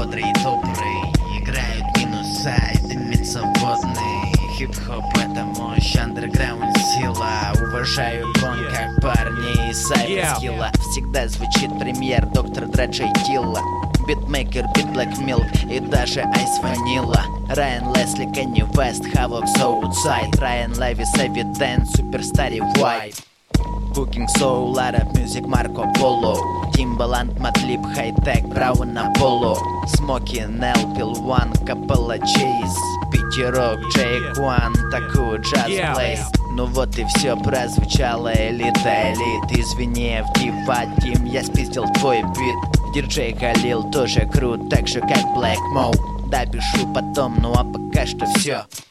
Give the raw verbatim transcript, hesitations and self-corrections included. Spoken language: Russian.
бодрый, добрый. Играют минуса и дымится водный. Хип-хоп — это мощь, андерграунд — сила. Уважаю гон, как парни из Сайберскилла. Всегда звучит премьер доктор Дре, Джей Дилла, битмейкер, бит Black Milk и даже Айс Ванила. Райан Лесли, Кенни Вест, Хавок, Соутсайд, Райан Левис, Эвиденс, Суперстари, Вайт, Booking Soul, Arab Music, Марко Поло, Timbaland, Мадлиб, Хай-Тек, Браун, Аполло, Смоки, Нел, Пил Ван, Капелла, Чейз, Питерок, Джей Куан, Таку, Джаз Плейс. Ну вот и все, прозвучала элита, элит. Извини, эф ди Вадим, я спиздил твой бит. Диджей Халил тоже крут, так же как Black Mo. Допишу потом, ну а пока что все.